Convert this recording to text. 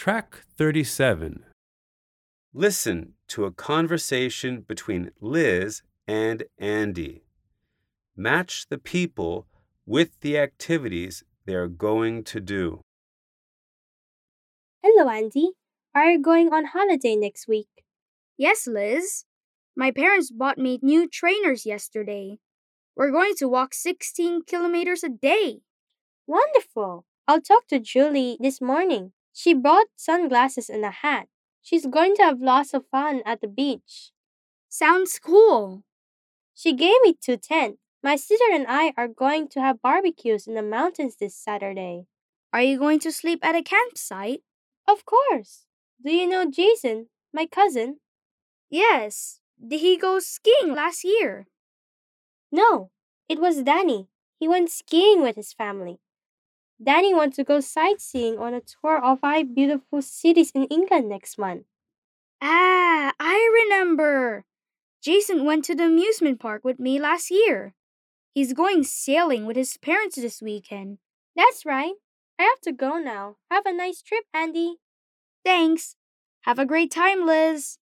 Track 37. Listen to a conversation between Liz and Andy. Match the people with the activities they are going to do. Hello, Andy. Are you going on holiday next week? Yes, Liz. My parents bought me new trainers yesterday. We're going to walk 16 kilometers a day. Wonderful. I'll talk to Julie this morning. She brought sunglasses and a hat. She's going to have lots of fun at the beach. Sounds cool. She gave me 2 tents. My sister and I are going to have barbecues in the mountains this Saturday. Are you going to sleep at a campsite? Of course. Do you know Jason, my cousin? Yes. Did he go skiing last year? No, it was Danny. He went skiing with his family. Danny wants to go sightseeing on a tour of 5 beautiful cities in England next month. Ah, I remember. Jason went to the amusement park with me last year. He's going sailing with his parents this weekend. That's right. I have to go now. Have a nice trip, Andy. Thanks. Have a great time, Liz.